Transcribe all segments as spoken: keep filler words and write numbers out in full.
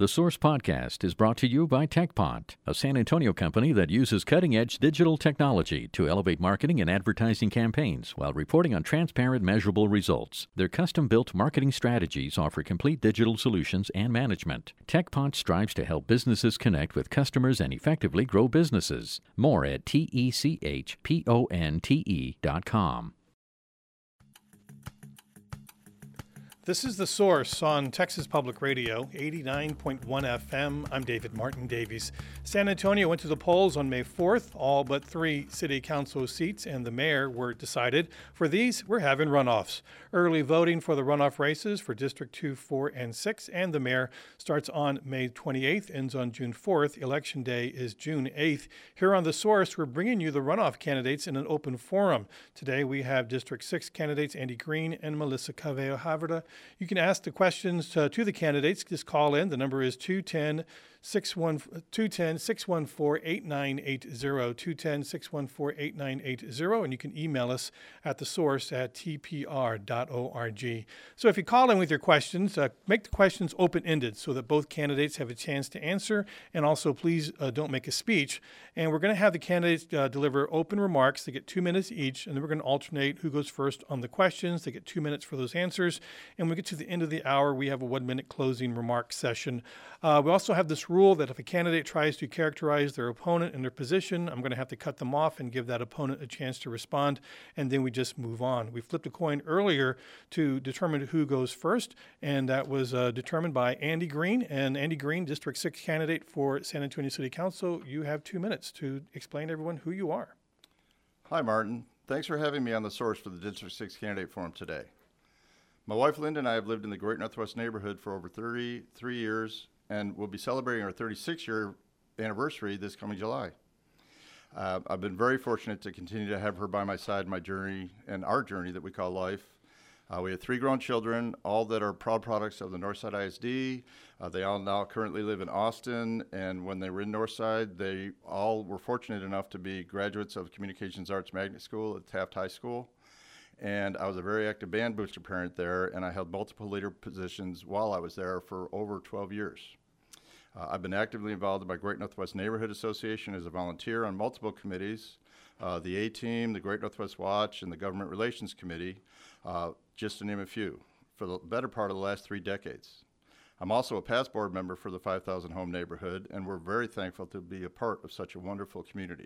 The Source Podcast is brought to you by TechPot, a San Antonio company that uses cutting-edge digital technology to elevate marketing and advertising campaigns while reporting on transparent, measurable results. Their custom-built marketing strategies offer complete digital solutions and management. TechPot strives to help businesses connect with customers and effectively grow businesses. More at T E C H P O N T E dot com. This is The Source on Texas Public Radio, eighty-nine point one F M. I'm David Martin Davies. San Antonio went to the polls on May fourth. All but three city council seats and the mayor were decided. For these, we're having runoffs. Early voting for the runoff races for District two, four, and six and the mayor starts on May twenty-eighth, ends on June fourth. Election day is June eighth. Here on The Source, we're bringing you the runoff candidates in an open forum. Today, we have District six candidates Andy Green and Melissa Cavello-Haverda. You can ask the questions to, to the candidates. Just call in. The number is two one zero, six one four, eight nine eight zero, two one zero, six one four, eight nine eight zero, and you can email us at the source at t p r dot org. So if you call in with your questions, uh, make the questions open-ended so that both candidates have a chance to answer, and also please uh, don't make a speech. And we're going to have the candidates uh, deliver open remarks. They get two minutes each, and then we're going to alternate who goes first on the questions. They get two minutes for those answers, and when we get to the end of the hour, we have a one-minute closing remark session. Uh, we also have this rule that if a candidate tries to characterize their opponent and their position, I'm going to have to cut them off and give that opponent a chance to respond, and then we just move on. We flipped a coin earlier to determine who goes first, and that was uh, determined by Andy Green. And Andy Green, District six candidate for San Antonio City Council, you have two minutes to explain to everyone who you are. Hi, Martin. Thanks for having me on The Source for the District six candidate forum today. My wife Linda and I have lived in the Great Northwest neighborhood for over thirty-three years, and we'll be celebrating our thirty-sixth year anniversary this coming July. Uh, I've been very fortunate to continue to have her by my side in my journey and our journey that we call life. Uh, we have three grown children, all that are proud products of the Northside I S D. Uh, they all now currently live in Austin, and when they were in Northside, they all were fortunate enough to be graduates of Communications Arts Magnet School at Taft High School. And I was a very active band booster parent there, and I held multiple leader positions while I was there for over twelve years. Uh, I've been actively involved in my Great Northwest Neighborhood Association as a volunteer on multiple committees, uh, the A-Team, the Great Northwest Watch, and the Government Relations Committee, uh, just to name a few, for the better part of the last three decades. I'm also a past board member for the five thousand Home Neighborhood, and we're very thankful to be a part of such a wonderful community.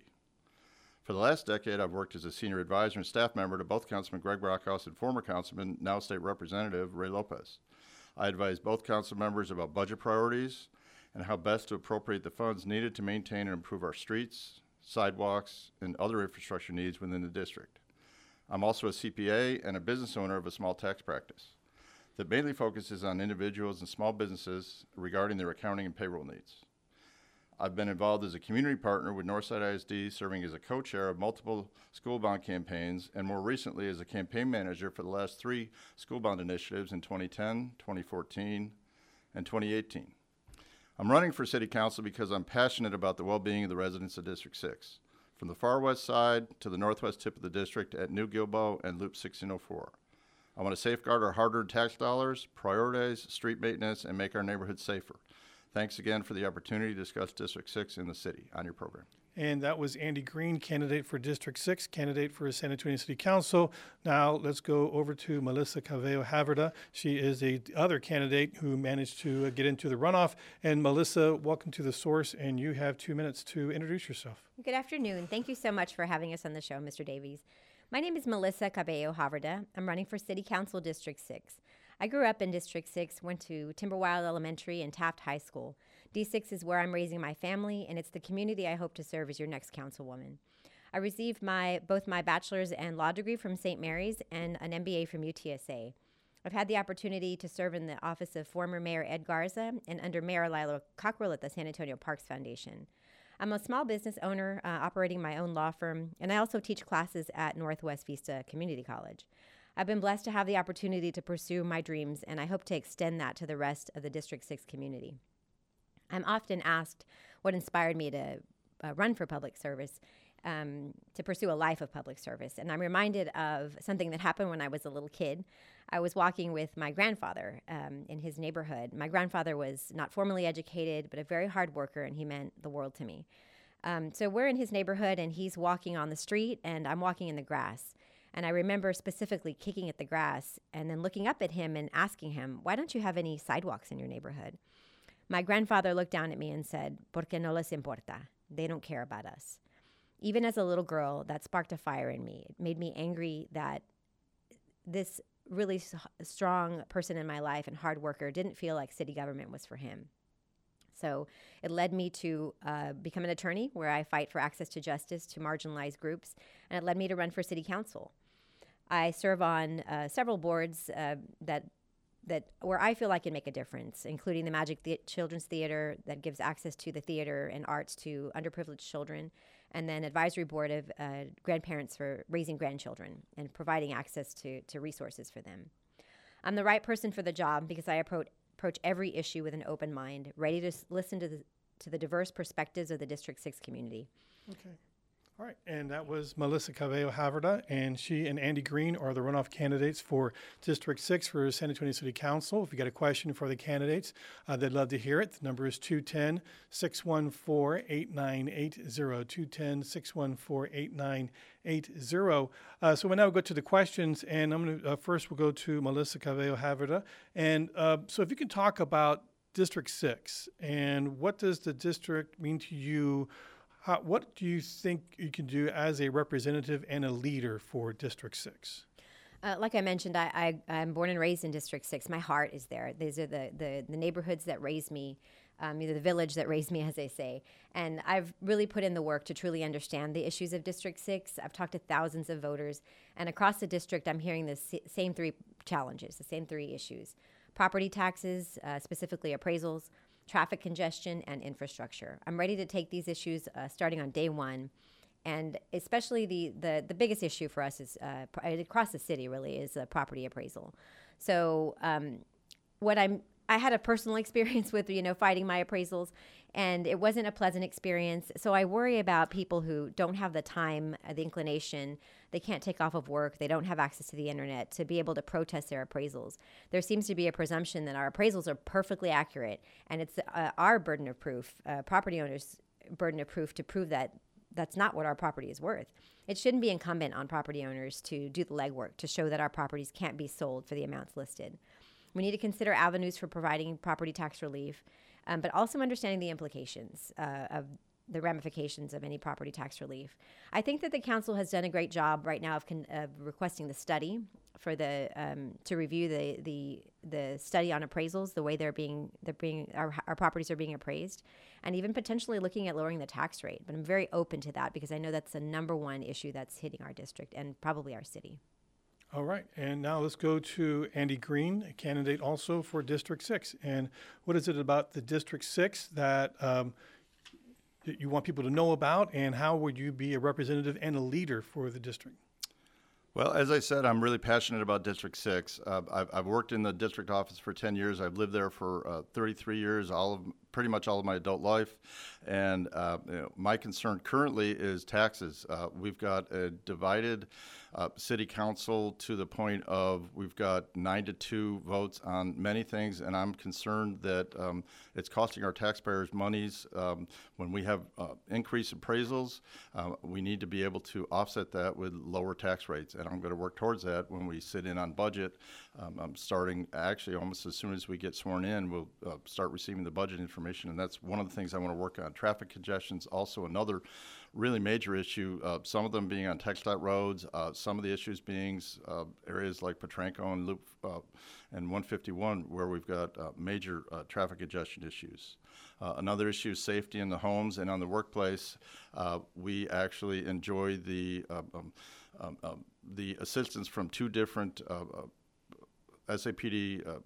For the last decade, I've worked as a senior advisor and staff member to both Councilman Greg Brockhouse and former Councilman, now State Representative Ray Lopez. I advise both council members about budget priorities and how best to appropriate the funds needed to maintain and improve our streets, sidewalks, and other infrastructure needs within the district. I'm also a C P A and a business owner of a small tax practice that mainly focuses on individuals and small businesses regarding their accounting and payroll needs. I've been involved as a community partner with Northside I S D, serving as a co-chair of multiple school bond campaigns, and more recently as a campaign manager for the last three school bond initiatives in twenty ten, twenty fourteen, and twenty eighteen. I'm running for City Council because I'm passionate about the well-being of the residents of District six, from the far west side to the northwest tip of the district at New Gilboa and Loop sixteen oh four. I want to safeguard our hard-earned tax dollars, prioritize street maintenance, and make our neighborhoods safer. Thanks again for the opportunity to discuss District six in the city on your program. And that was Andy Green, candidate for District six, candidate for San Antonio City Council. Now let's go over to Melissa Cavello-Haverda. She is a other candidate who managed to get into the runoff. And Melissa, welcome to The Source, and you have two minutes to introduce yourself. Good afternoon. Thank you so much for having us on the show, Mister Davies. My name is Melissa Cavello-Haverda. I'm running for City Council District six. I grew up in District six, went to Timberwild Elementary and Taft High School. D six is where I'm raising my family, and it's the community I hope to serve as your next councilwoman. I received my both my bachelor's and law degree from Saint Mary's and an M B A from U T S A. I've had the opportunity to serve in the office of former Mayor Ed Garza and under Mayor Lila Cockrell at the San Antonio Parks Foundation. I'm a small business owner uh, operating my own law firm, and I also teach classes at Northwest Vista Community College. I've been blessed to have the opportunity to pursue my dreams, and I hope to extend that to the rest of the District six community. I'm often asked what inspired me to uh, run for public service, um, to pursue a life of public service. And I'm reminded of something that happened when I was a little kid. I was walking with my grandfather um, in his neighborhood. My grandfather was not formally educated, but a very hard worker, and he meant the world to me. Um, so we're in his neighborhood, and he's walking on the street, and I'm walking in the grass. And I remember specifically kicking at the grass and then looking up at him and asking him, why don't you have any sidewalks in your neighborhood? My grandfather looked down at me and said, porque no les importa. They don't care about us. Even as a little girl, that sparked a fire in me. It made me angry that this really s- strong person in my life and hard worker didn't feel like city government was for him. So it led me to uh, become an attorney where I fight for access to justice to marginalized groups, and it led me to run for city council. I serve on uh, several boards uh, that that where I feel I can make a difference, including the Magic the- Children's Theater that gives access to the theater and arts to underprivileged children, and then advisory board of uh, grandparents for raising grandchildren and providing access to, to resources for them. I'm the right person for the job because I approach approach every issue with an open mind, ready to s- listen to the to the diverse perspectives of the District six community. Okay. All right. And that was Melissa Cabello Haverda, and she and Andy Green are the runoff candidates for District six for San Antonio City Council. If you got a question for the candidates, uh, they'd love to hear it. The number is two one zero, six one four, eight nine eight zero, two one zero, six one four, eight nine eight zero. Uh, so we'll now go to the questions, and I'm going to, uh, first we'll go to Melissa Cabello Haverda. And uh, so if you can talk about District six, and what does the district mean to you? How, what do you think you can do as a representative and a leader for District six? Uh, like I mentioned, I, I, I'm born and raised in District six. My heart is there. These are the, the, the neighborhoods that raised me, um, either the village that raised me, as they say. And I've really put in the work to truly understand the issues of District six. I've talked to thousands of voters. And across the district, I'm hearing the s- same three challenges, the same three issues. Property taxes, uh, specifically appraisals, traffic congestion, and infrastructure. I'm ready to take these issues uh, starting on day one. And especially the, the, the biggest issue for us is uh, pr- across the city really is uh, property appraisal. So um, what I'm I had a personal experience with, you know, fighting my appraisals, and it wasn't a pleasant experience. So I worry about people who don't have the time, uh, the inclination, they can't take off of work, they don't have access to the internet to be able to protest their appraisals. There seems to be a presumption that our appraisals are perfectly accurate, and it's uh, our burden of proof, uh, property owners' burden of proof to prove that that's not what our property is worth. It shouldn't be incumbent on property owners to do the legwork to show that our properties can't be sold for the amounts listed. We need to consider avenues for providing property tax relief, um, but also understanding the implications uh, of the ramifications of any property tax relief. I think that the council has done a great job right now of, con- of requesting the study for the um, to review the, the the study on appraisals, the way they're being they're being our, our properties are being appraised, and even potentially looking at lowering the tax rate. But I'm very open to that because I know that's the number one issue that's hitting our district and probably our city. All right, and now let's go to Andy Green, a candidate also for District six. And what is it about the District six that, um, that you want people to know about, and how would you be a representative and a leader for the district? Well, as I said, I'm really passionate about District six. Uh, I've, I've worked in the district office for ten years. I've lived there for uh, thirty-three years, all of pretty much all of my adult life. And uh, you know, my concern currently is taxes. Uh, we've got a divided uh, city council to the point of we've got nine to two votes on many things, and I'm concerned that um, it's costing our taxpayers monies. Um, when we have uh, increased appraisals, uh, we need to be able to offset that with lower tax rates, and I'm going to work towards that when we sit in on budget. Um, I'm starting actually almost as soon as we get sworn in, we'll uh, start receiving the budget information, and that's one of the things I want to work on. Traffic congestion's also another really major issue, uh, some of them being on TxDOT roads, uh, some of the issues being uh, areas like Potranco and Loop uh, and one fifty-one where we've got uh, major uh, traffic congestion issues. Uh, another issue is safety in the homes and on the workplace. Uh, we actually enjoy the uh, um, um, um, the assistance from two different uh, uh, S A P D uh,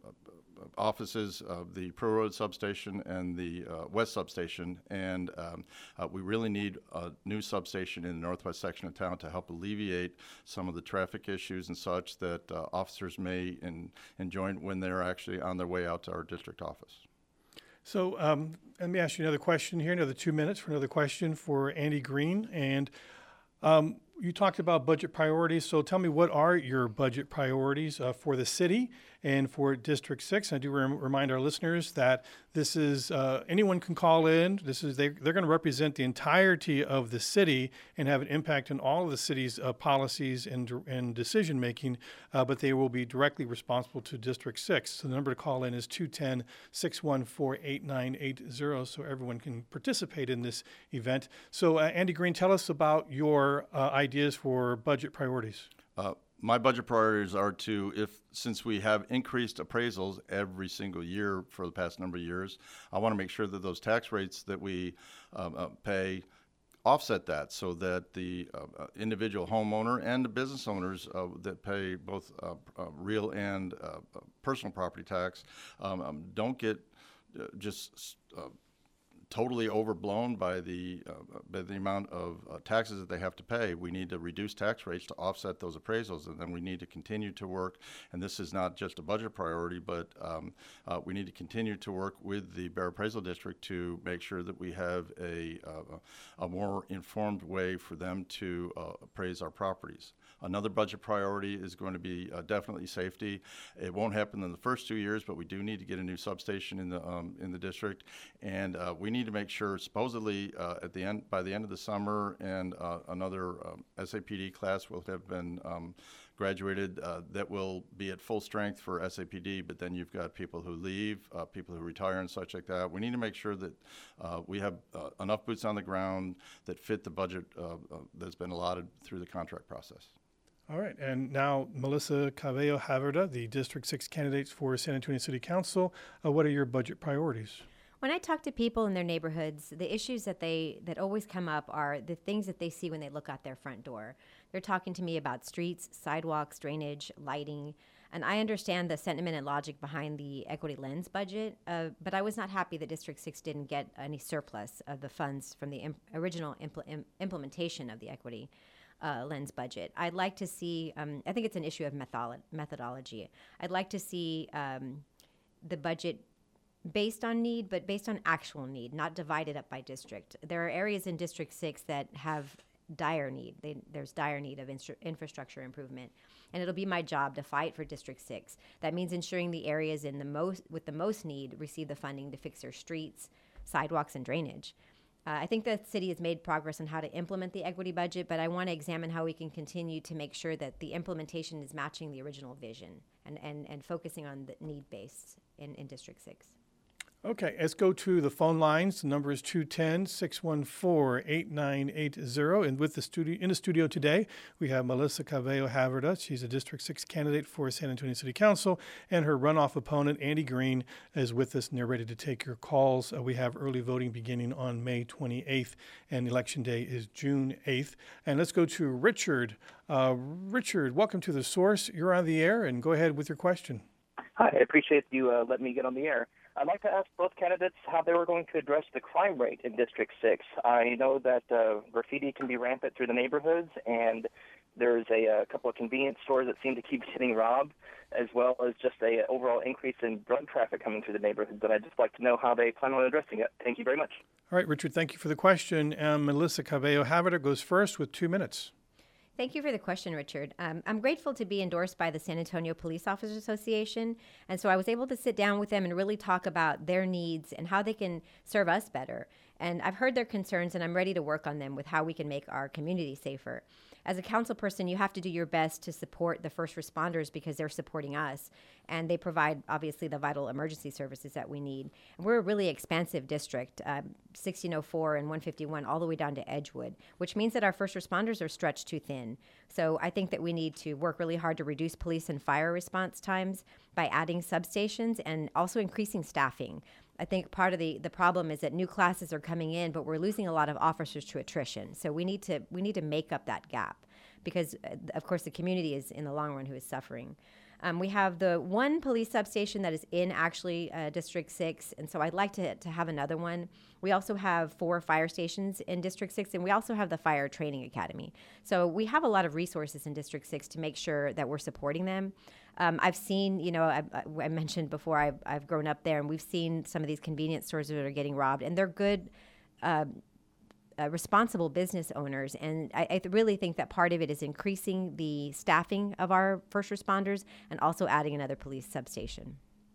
offices, uh, the Pro Road substation and the uh, West substation, and um, uh, we really need a new substation in the northwest section of town to help alleviate some of the traffic issues and such that uh, officers may in, enjoy when they're actually on their way out to our district office. So um, let me ask you another question here, another two minutes for another question for Andy Green. And Um, you talked about budget priorities, so tell me, what are your budget priorities uh, for the city and for District six? I do rem- remind our listeners that this is, uh, anyone can call in. This is, they, they're going to represent the entirety of the city and have an impact on all of the city's uh, policies and, and decision-making, uh, but they will be directly responsible to District six. So the number to call in is two one zero, six one four, eight nine eight zero, so everyone can participate in this event. So uh, Andy Green, tell us about your uh, ideas for budget priorities. Uh, my budget priorities are to, if since we have increased appraisals every single year for the past number of years, I want to make sure that those tax rates that we um, uh, pay offset that, so that the uh, uh, individual homeowner and the business owners uh, that pay both uh, uh, real and uh, uh, personal property tax um, um, don't get uh, just uh, totally overblown by the uh, by the amount of uh, taxes that they have to pay. We need to reduce tax rates to offset those appraisals, and then we need to continue to work. And this is not just a budget priority, but um, uh, we need to continue to work with the Bear Appraisal District to make sure that we have a uh, a more informed way for them to uh, appraise our properties. Another budget priority is going to be uh, definitely safety. It won't happen in the first two years, but we do need to get a new substation in the um, in the district, and uh, we need to make sure. Supposedly, uh, at the end by the end of the summer, and uh, another um, S A P D class will have been um, graduated uh, that will be at full strength for S A P D. But then you've got people who leave, uh, people who retire, and such like that. We need to make sure that uh, we have uh, enough boots on the ground that fit the budget uh, uh, that's been allotted through the contract process. All right, and now Melissa Cabello Haverda, the District six candidate for San Antonio City Council. Uh, what are your budget priorities? When I talk to people in their neighborhoods, the issues that they that always come up are the things that they see when they look out their front door. They're talking to me about streets, sidewalks, drainage, lighting, and I understand the sentiment and logic behind the Equity Lens budget, uh, but I was not happy that District six didn't get any surplus of the funds from the imp- original impl- im- implementation of the Equity Uh, Lens budget. I'd like to see, um, I think it's an issue of method- methodology. I'd like to see um, the budget based on need, but based on actual need, not divided up by district. There are areas in District six that have dire need. They, there's dire need of instru- infrastructure improvement. And it'll be my job to fight for District six. That means ensuring the areas in the most with the most need receive the funding to fix their streets, sidewalks, and drainage. Uh, I think the city has made progress on how to implement the equity budget, but I want to examine how we can continue to make sure that the implementation is matching the original vision and, and, and focusing on the need-based in, in District six. Okay, let's go to the phone lines. The number is two one zero, six one four, eight nine eight zero. And with the studio in the studio today, we have Melissa Cabello Haverda. She's a District six candidate for San Antonio City Council, and her runoff opponent, Andy Green, is with us and they're ready to take your calls. Uh, we have early voting beginning on May twenty-eighth, and Election Day is June eighth. And let's go to Richard. Uh, Richard, welcome to The Source. You're on the air, and go ahead with your question. Hi, I appreciate you uh, letting me get on the air. I'd like to ask both candidates how they were going to address the crime rate in District six. I know that uh, graffiti can be rampant through the neighborhoods, and there's a, a couple of convenience stores that seem to keep getting robbed, as well as just a overall increase in drug traffic coming through the neighborhoods. And I'd just like to know how they plan on addressing it. Thank you very much. All right, Richard, thank you for the question. Um, Melissa Cabello Haverda goes first with two minutes. Thank you for the question, Richard. Um, I'm grateful to be endorsed by the San Antonio Police Officers Association, and so I was able to sit down with them and really talk about their needs and how they can serve us better. And I've heard their concerns, and I'm ready to work on them with how we can make our community safer. As a council person, you have to do your best to support the first responders because they're supporting us, and they provide, obviously, the vital emergency services that we need. And we're a really expansive district, um, sixteen oh four and one fifty-one, all the way down to Edgewood, which means that our first responders are stretched too thin. So I think that we need to work really hard to reduce police and fire response times by adding substations and also increasing staffing. I think part of the, the problem is that new classes are coming in, but we're losing a lot of officers to attrition. So we need to we need to make up that gap because, uh, of course, the community is in the long run who is suffering. Um, we have the one police substation that is in actually uh, District six, and so I'd like to, to have another one. We also have four fire stations in District six, and we also have the Fire Training Academy. So we have a lot of resources in District six to make sure that we're supporting them. Um, I've seen, you know, I, I mentioned before, I've, I've grown up there, and we've seen some of these convenience stores that are getting robbed, and they're good uh, uh, responsible business owners. And I, I really think that part of it is increasing the staffing of our first responders and also adding another police substation.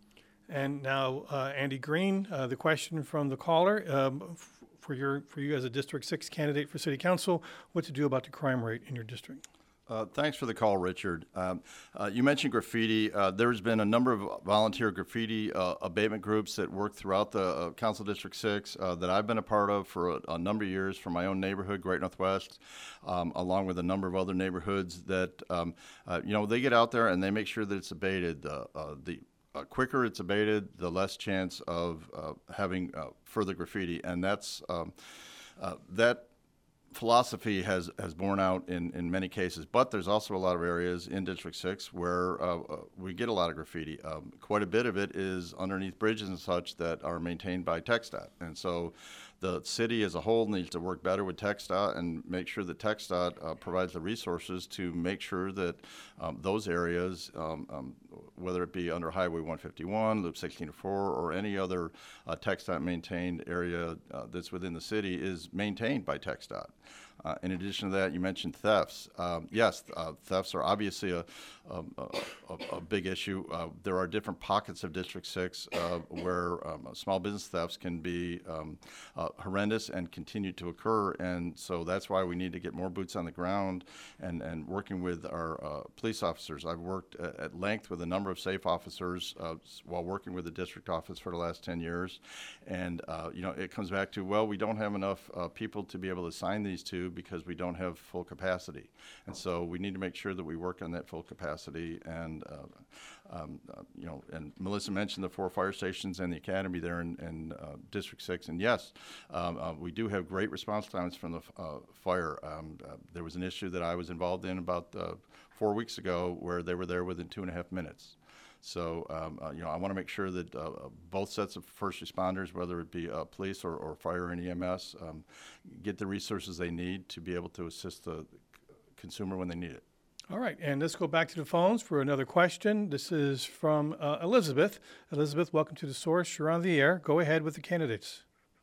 And now, uh, Andy Green, uh, the question from the caller um, f- for your for you as a District six candidate for City Council, what to do about the crime rate in your district? Uh, thanks for the call, Richard. Um, uh, you mentioned graffiti. Uh, there's been a number of volunteer graffiti uh, abatement groups that work throughout the uh, Council District six uh, that I've been a part of for a, a number of years from my own neighborhood, Great Northwest, um, along with a number of other neighborhoods that, um, uh, you know, they get out there and they make sure that it's abated. Uh, uh, the Uh, quicker it's abated, the less chance of uh, having uh, further graffiti, and that's um, uh, that philosophy has, has borne out in, in many cases. But there's also a lot of areas in District six where uh, uh, we get a lot of graffiti. Um, quite a bit of it is underneath bridges and such that are maintained by TxDOT, and so the city as a whole needs to work better with TxDOT and make sure that TxDOT uh, provides the resources to make sure that um, those areas, um, um, whether it be under Highway one fifty-one, Loop sixteen oh four, or any other uh, TxDOT maintained area uh, that's within the city, is maintained by TxDOT. Uh, in addition to that, you mentioned thefts. Um, yes, uh, thefts are obviously a, a, a, a big issue. Uh, there are different pockets of District six uh, where um, small business thefts can be um, uh, horrendous and continue to occur, and so that's why we need to get more boots on the ground and, and working with our uh, police officers. I've worked at, at length with a number of SAFE officers uh, while working with the district office for the last ten years, and uh, you know, it comes back to, well, we don't have enough uh, people to be able to assign these to because we don't have full capacity. And so we need to make sure that we work on that full capacity. And, uh, um, uh, you know, and Melissa mentioned the four fire stations and the academy there in, in uh, District six. And yes, um, uh, we do have great response times from the uh, fire. Um, uh, there was an issue that I was involved in about uh, four weeks ago where they were there within two and a half minutes. So, um, uh, you know, I want to make sure that uh, both sets of first responders, whether it be uh, police or, or fire and E M S, um, get the resources they need to be able to assist the consumer when they need it. All right, and let's go back to the phones for another question. This is from uh, Elizabeth. Elizabeth, welcome to The Source. You're on the air. Go ahead with the candidates.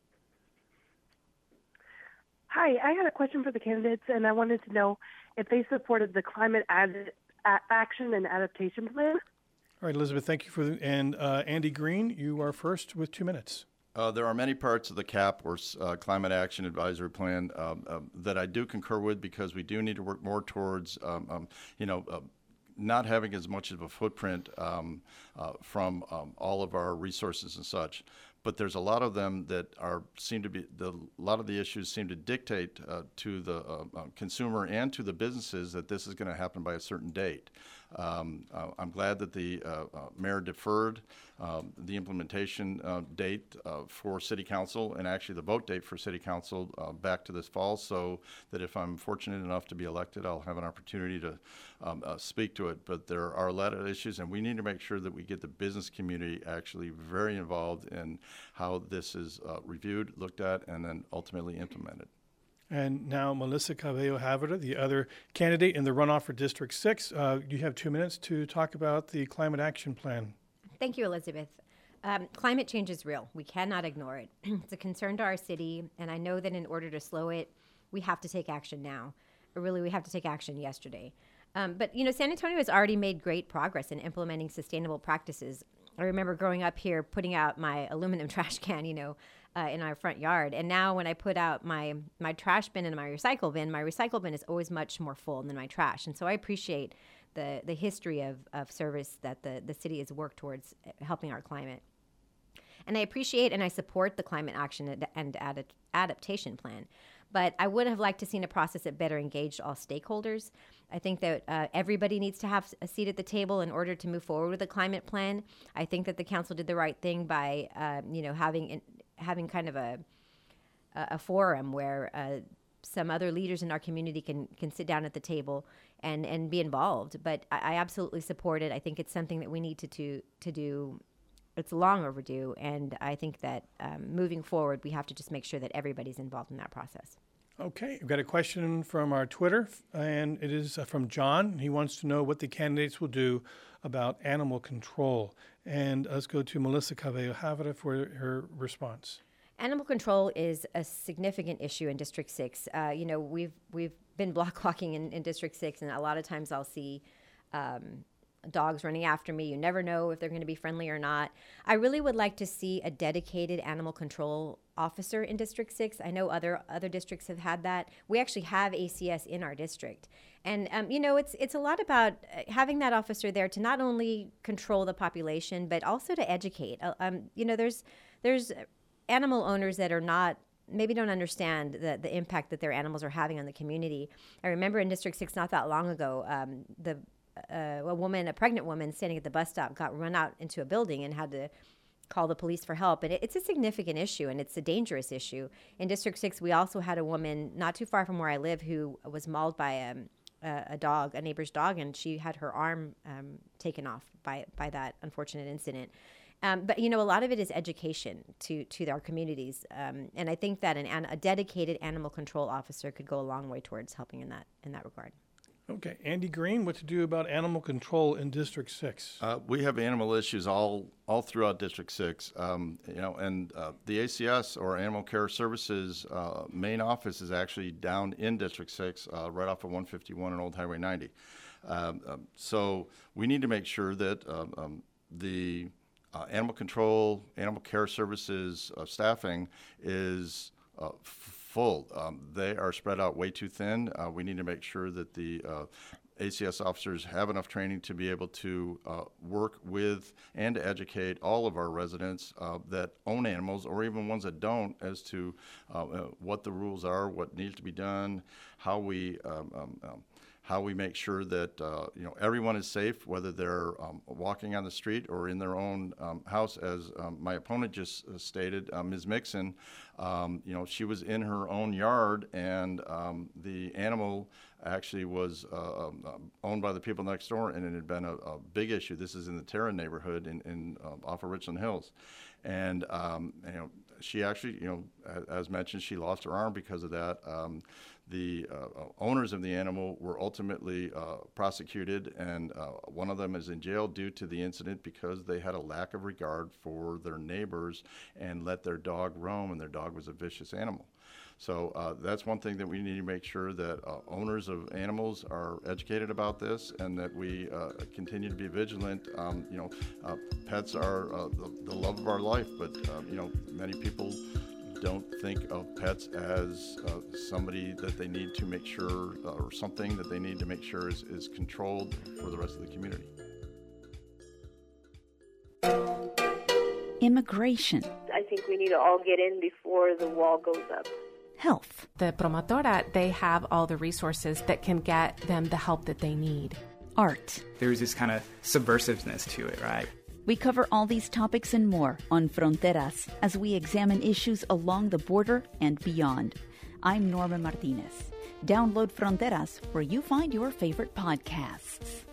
Hi, I had a question for the candidates, and I wanted to know if they supported the Climate ad- a- Action and Adaptation Plan. All right, Elizabeth, thank you for the, and uh, Andy Green, you are first with two minutes. Uh, there are many parts of the C A P or uh, Climate Action Advisory Plan um, uh, that I do concur with, because we do need to work more towards, um, um, you know, uh, not having as much of a footprint um, uh, from um, all of our resources and such. But there's a lot of them that are seem to be the a lot of the issues seem to dictate uh, to the uh, uh, consumer and to the businesses that this is going to happen by a certain date. Um, uh, I'm glad that the uh, uh, mayor deferred um, the implementation uh, date uh, for City Council, and actually the vote date for City Council uh, back to this fall, so that if I'm fortunate enough to be elected, I'll have an opportunity to um, uh, speak to it. But there are a lot of issues, and we need to make sure that we get the business community actually very involved in how this is uh, reviewed, looked at, and then ultimately implemented. And now Melissa Cabello Havrda, the other candidate in the runoff for District six. Uh, you have two minutes to talk about the Climate Action Plan. Thank you, Elizabeth. Um, climate change is real. We cannot ignore it. It's a concern to our city, and I know that in order to slow it, we have to take action now. Or really, we have to take action yesterday. Um, but, you know, San Antonio has already made great progress in implementing sustainable practices. I remember growing up here, putting out my aluminum trash can, you know, uh, in our front yard. And now when I put out my, my trash bin and my recycle bin, my recycle bin is always much more full than my trash. And so I appreciate the, the history of, of service that the, the city has worked towards helping our climate. And I appreciate and I support the Climate Action and ad- Adaptation Plan. But I would have liked to seen a process that better engaged all stakeholders. I think that uh, everybody needs to have a seat at the table in order to move forward with a climate plan. I think that the council did the right thing by, uh, you know, having in, having kind of a a forum where uh, some other leaders in our community can can sit down at the table and, and be involved. But I, I absolutely support it. I think it's something that we need to to, to do. It's long overdue, and I think that um, moving forward, we have to just make sure that everybody's involved in that process. Okay, we've got a question from our Twitter, and it is uh, from John. He wants to know what the candidates will do about animal control. And let's go to Melissa Cabello Havrda for her response. Animal control is a significant issue in District Six. Uh, you know, we've we've been block walking in, in District Six, and a lot of times I'll see um, dogs running after me. You never know if they're going to be friendly or not. I really would like to see a dedicated animal control officer in District Six. I know other other districts have had that. We actually have A C S in our district, and um, you know, it's it's a lot about having that officer there to not only control the population but also to educate. Uh, um, you know, there's there's animal owners that are not, maybe don't understand the, the impact that their animals are having on the community. I remember in District six not that long ago, um, the uh, a woman, a pregnant woman standing at the bus stop got run out into a building and had to call the police for help. And it, it's a significant issue, and it's a dangerous issue. In District six, we also had a woman not too far from where I live who was mauled by um, a, a dog, a neighbor's dog, and she had her arm um, taken off by, by that unfortunate incident. Um, but, you know, a lot of it is education to, to our communities. Um, and I think that an, an, a dedicated animal control officer could go a long way towards helping in that in that regard. Okay. Andy Green, what to do about animal control in District six? Uh, we have animal issues all all throughout District six. Um, you know, and uh, the A C S, or Animal Care Services, uh, main office is actually down in District six, uh, right off of one fifty-one and Old Highway ninety. Um, um, so we need to make sure that um, um, the Uh, animal control, animal care services uh, staffing is uh, f- full. Um, they are spread out way too thin. Uh, we need to make sure that the uh, A C S officers have enough training to be able to uh, work with and to educate all of our residents uh, that own animals, or even ones that don't, as to uh, uh, what the rules are, what needs to be done, how we um, um, um, how we make sure that uh, you know everyone is safe, whether they're um, walking on the street or in their own um, house. As um, my opponent just uh, stated, uh, Miz Mixon, um, you know, she was in her own yard, and um, the animal actually was uh, um, owned by the people next door, and it had been a, a big issue. This is in the Terra neighborhood in, in uh, off of Richland Hills, and um, you know, she actually, you know, as mentioned, she lost her arm because of that. Um, The uh, owners of the animal were ultimately uh, prosecuted, and uh, one of them is in jail due to the incident because they had a lack of regard for their neighbors and let their dog roam, and their dog was a vicious animal. So uh, that's one thing that we need to make sure that uh, owners of animals are educated about this, and that we uh, continue to be vigilant. Um, you know, uh, pets are uh, the, the love of our life, but uh, you know, many people don't think of pets as uh, somebody that they need to make sure, uh, or something that they need to make sure is, is controlled for the rest of the community. Immigration. I think we need to all get in before the wall goes up. Health. The promotora, they have all the resources that can get them the help that they need. Art. There's this kind of subversiveness to it, right? We cover all these topics and more on Fronteras as we examine issues along the border and beyond. I'm Norma Martinez. Download Fronteras where you find your favorite podcasts.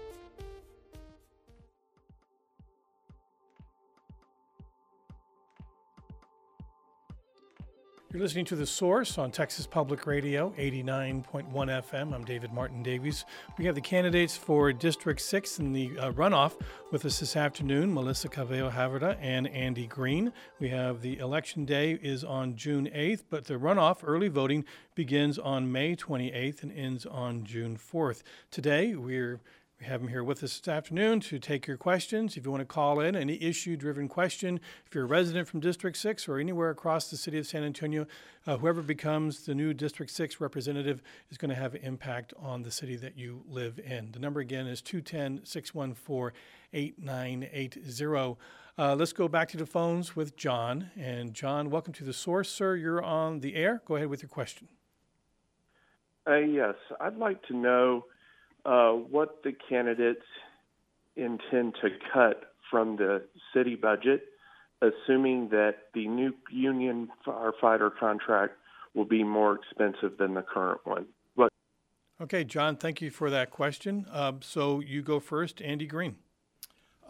You're listening to The Source on Texas Public Radio, eighty-nine point one F M. I'm David Martin Davies. We have the candidates for District six in the uh, runoff with us this afternoon, Melissa Cabello Havrda and Andy Green. We have the election day is on June eighth, but the runoff, early voting, begins on May twenty-eighth and ends on June fourth. Today, we're We have him here with us this afternoon to take your questions. If you want to call in any issue-driven question, if you're a resident from District six or anywhere across the city of San Antonio, uh, whoever becomes the new District six representative is going to have an impact on the city that you live in. The number again is two one zero, six one four, eight nine eight zero. Uh, let's go back to the phones with John. And John, welcome to The Source. Sir, you're on the air. Go ahead with your question. Uh, yes, I'd like to know Uh, what the candidates intend to cut from the city budget, assuming that the new union firefighter contract will be more expensive than the current one. What? Okay, John, thank you for that question. Uh, so you go first, Andy Green. Uh,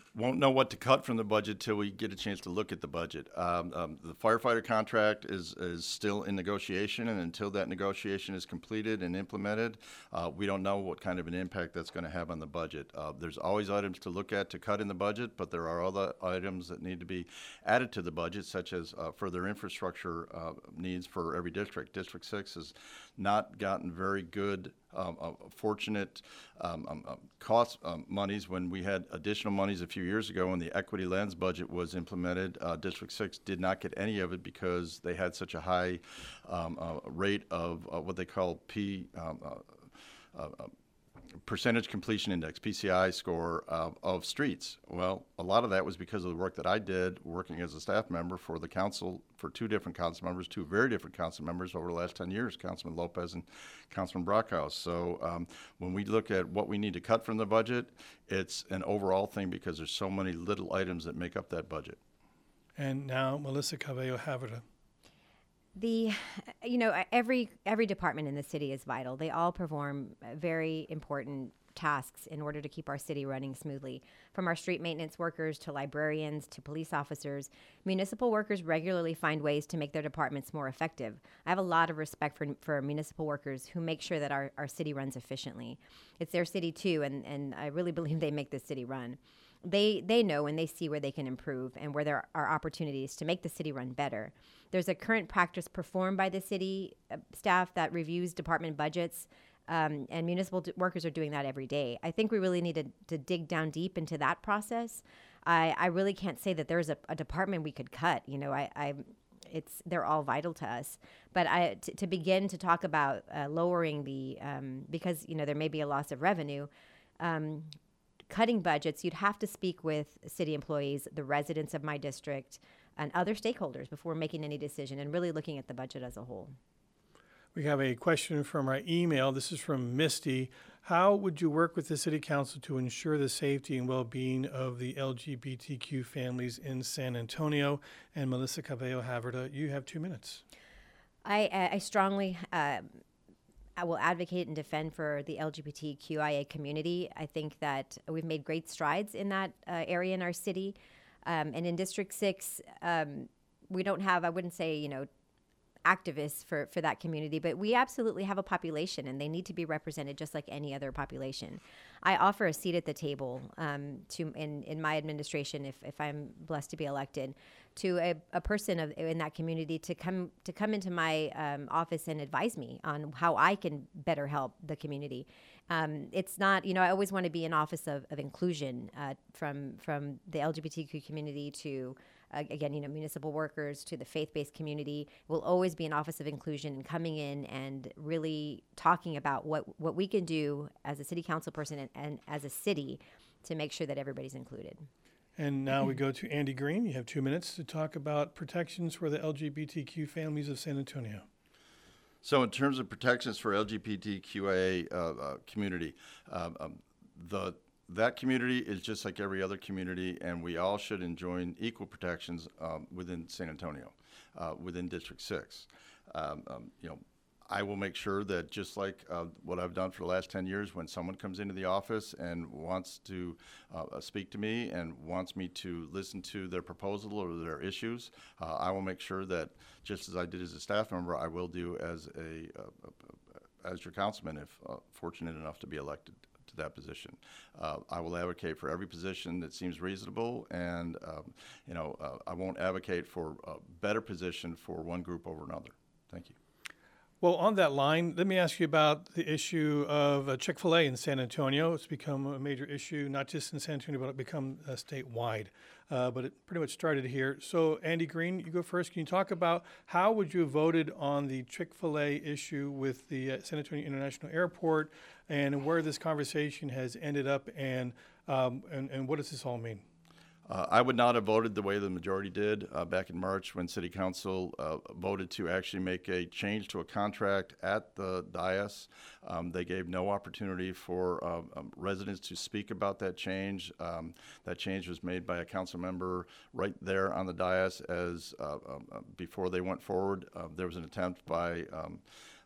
won't know what to cut from the budget till we get a chance to look at the budget. Um, um, the firefighter contract is, is still in negotiation, and until that negotiation is completed and implemented, uh, we don't know what kind of an impact that's going to have on the budget. Uh, there's always items to look at to cut in the budget, but there are other items that need to be added to the budget, such as uh, further infrastructure uh, needs for every district. District six has not gotten very good Um, uh, fortunate um, um, um, cost um, monies when we had additional monies a few years ago when the equity lens budget was implemented. Uh, District six did not get any of it because they had such a high um, uh, rate of uh, what they call P um, uh, uh, percentage completion index, P C I score uh, of streets. Well, a lot of that was because of the work that I did working as a staff member for the council, for two different council members, two very different council members over the last ten years, Councilman Lopez and Councilman Brockhouse. So um, when we look at what we need to cut from the budget, it's an overall thing because there's so many little items that make up that budget. And now Melissa Cabello Haverda. The, you know, every every department in the city is vital. They all perform very important tasks in order to keep our city running smoothly. From our street maintenance workers to librarians to police officers, municipal workers regularly find ways to make their departments more effective. I have a lot of respect for for municipal workers who make sure that our, our city runs efficiently. It's their city too, and, and I really believe they make the city run. They they know and they see where they can improve and where there are opportunities to make the city run better. There's a current practice performed by the city uh, staff that reviews department budgets, um, and municipal d- workers are doing that every day. I think we really need to, to dig down deep into that process. I, I really can't say that there's a, a department we could cut. You know, I, I it's they're all vital to us. But I t- to begin to talk about uh, lowering the um, because you know there may be a loss of revenue. Um, Cutting budgets, you'd have to speak with city employees, the residents of my district, and other stakeholders before making any decision and really looking at the budget as a whole. We have a question from our email. This is from Misty. How would you work with the City Council to ensure the safety and well-being of the L G B T Q families in San Antonio? And Melissa Cabello Haverda, you have two minutes. I, I strongly... Uh, I will advocate and defend for the L G B T Q I A community. I think that we've made great strides in that uh, area in our city. Um, and in District six, um, we don't have, I wouldn't say, you know, activists for, for that community, but we absolutely have a population and they need to be represented just like any other population. I offer a seat at the table um, to in, in my administration, if, if I'm blessed to be elected, to a, a person of, in that community to come to come into my um, office and advise me on how I can better help the community. Um, it's not, you know, I always want to be an office of, of inclusion uh, from from the L G B T Q community to, uh, again, you know, municipal workers to the faith-based community. Will always be an office of inclusion and coming in and really talking about what, what we can do as a city council person and, and as a city to make sure that everybody's included. And now we go to Andy Green. You have two minutes to talk about protections for the L G B T Q families of San Antonio. So in terms of protections for L G B T Q I A uh, uh, community, um, um, the that community is just like every other community, and we all should enjoy equal protections um, within San Antonio, uh, within District six. Um, um, you know, I will make sure that just like uh, what I've done for the last ten years, when someone comes into the office and wants to uh, speak to me and wants me to listen to their proposal or their issues, uh, I will make sure that just as I did as a staff member, I will do as a uh, as your councilman if uh, fortunate enough to be elected to that position. Uh, I will advocate for every position that seems reasonable, and um, you know uh, I won't advocate for a better position for one group over another. Thank you. Well, on that line, let me ask you about the issue of uh, Chick-fil-A in San Antonio. It's become a major issue, not just in San Antonio, but it's become uh, statewide. Uh, but it pretty much started here. So, Andy Green, you go first. Can you talk about how would you have voted on the Chick-fil-A issue with the uh, San Antonio International Airport and where this conversation has ended up, and um, and, and what does this all mean? Uh, I would not have voted the way the majority did uh, back in March when City Council uh, voted to actually make a change to a contract at the dais. Um, they gave no opportunity for uh, um, residents to speak about that change. Um, that change was made by a council member right there on the dais as uh, um, before they went forward. Uh, there was an attempt by um,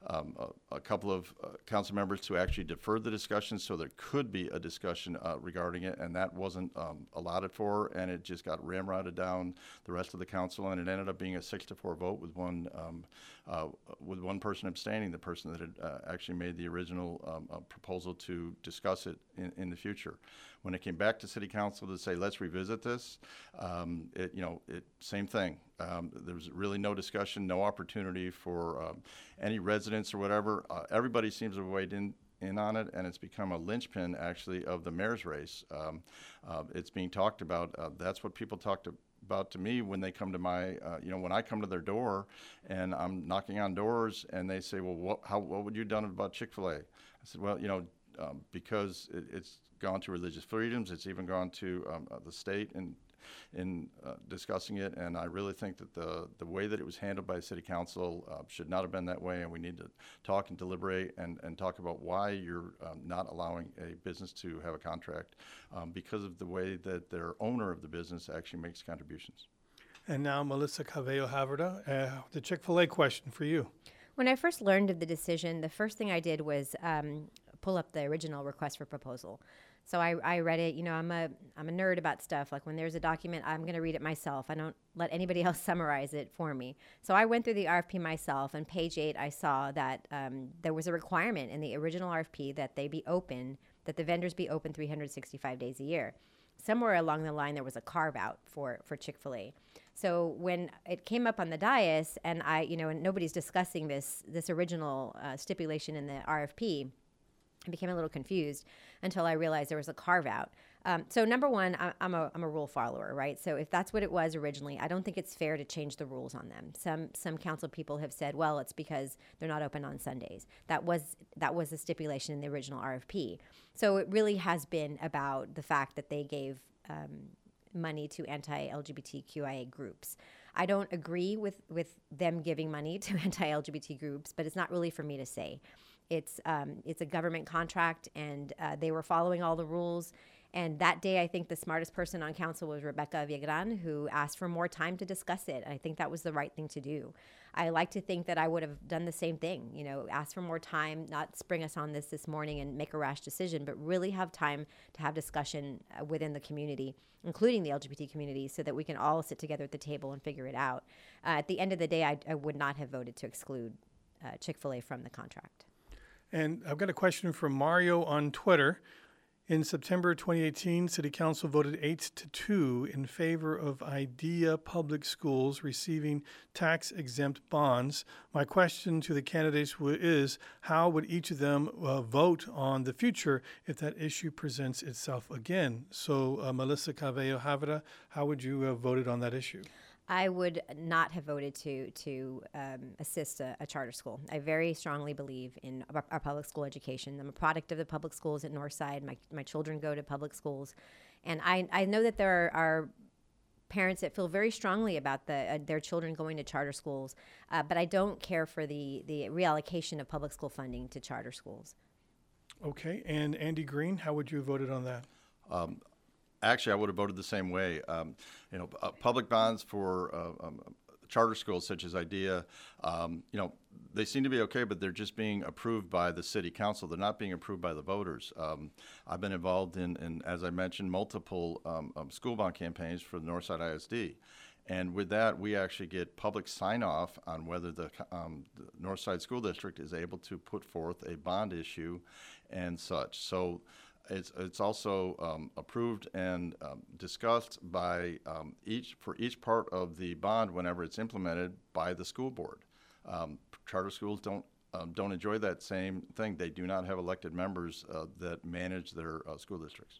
um, a, a couple of uh, council members to actually defer the discussion so there could be a discussion uh, regarding it, and that wasn't um, allotted for, and it just got ramrodded down the rest of the council, and it ended up being a six to four vote with one um, uh, with one person abstaining, the person that had uh, actually made the original um, uh, proposal to discuss it in, in the future. When it came back to City Council to say, let's revisit this, um, it, you know, it, same thing. Um, there was really no discussion, no opportunity for um, any residents or whatever. Uh, everybody seems to have weighed in, in on it, and it's become a linchpin, actually, of the mayor's race. Um, uh, it's being talked about. Uh, that's what people talk to, about to me when they come to my, uh, you know, when I come to their door and I'm knocking on doors and they say, well, what, how, what would you have done about Chick-fil-A? I said, well, you know, um, because it, it's gone to religious freedoms, it's even gone to um, uh, the state in, in uh, discussing it, and I really think that the, the way that it was handled by City Council uh, should not have been that way, and we need to talk and deliberate and, and talk about why you're um, not allowing a business to have a contract um, because of the way that their owner of the business actually makes contributions. And now Melissa Cabello Havrda, uh, the Chick-fil-A question for you. When I first learned of the decision, the first thing I did was um, pull up the original request for proposal. So I, I read it. You know, I'm a I'm a nerd about stuff. Like when there's a document, I'm going to read it myself. I don't let anybody else summarize it for me. So I went through the R F P myself. And page eight, I saw that um, there was a requirement in the original R F P that they be open, that the vendors be open three hundred sixty-five days a year. Somewhere along the line, there was a carve out for for Chick-fil-A. So when it came up on the dais, and I, you know, and nobody's discussing this this original uh, stipulation in the R F P. I became a little confused until I realized there was a carve out. Um, so number one, I, I'm a I'm a rule follower, right? So if that's what it was originally, I don't think it's fair to change the rules on them. Some some council people have said, well, it's because they're not open on Sundays. That was that was a stipulation in the original R F P. So it really has been about the fact that they gave um, money to anti-L G B T Q I A groups. I don't agree with with them giving money to anti-L G B T groups, but it's not really for me to say. It's um, it's a government contract, and uh, they were following all the rules. And that day, I think the smartest person on council was Rebecca Viagran, who asked for more time to discuss it. I think that was the right thing to do. I like to think that I would have done the same thing, you know, ask for more time, not spring us on this this morning and make a rash decision, but really have time to have discussion uh, within the community, including the L G B T community, so that we can all sit together at the table and figure it out. Uh, at the end of the day, I, I would not have voted to exclude uh, Chick-fil-A from the contract. And I've got a question from Mario on Twitter. In September twenty eighteen, City Council voted eight to two in favor of IDEA Public Schools receiving tax-exempt bonds. My question to the candidates w- is, how would each of them uh, vote on the future if that issue presents itself again? So, uh, Melissa Cabello Havrda, how would you have voted on that issue? I would not have voted to to um, assist a, a charter school. I very strongly believe in our, our public school education. I'm a product of the public schools at Northside. My my children go to public schools, and I I know that there are, are parents that feel very strongly about the uh, their children going to charter schools, uh, but I don't care for the the reallocation of public school funding to charter schools. Okay, and Andy Green, how would you have voted on that? Um, Actually, I would have voted the same way. Um, you know, uh, public bonds for uh, um, charter schools such as IDEA, um, you know, they seem to be okay, but they're just being approved by the city council. They're not being approved by the voters. Um, I've been involved in, in, as I mentioned, multiple um, um, school bond campaigns for the Northside I S D. And with that, we actually get public sign-off on whether the, um, the Northside School District is able to put forth a bond issue and such. So It's it's also um, approved and um, discussed by um, each for each part of the bond whenever it's implemented by the school board. Um, charter schools don't um, don't enjoy that same thing. They do not have elected members uh, that manage their uh, school districts.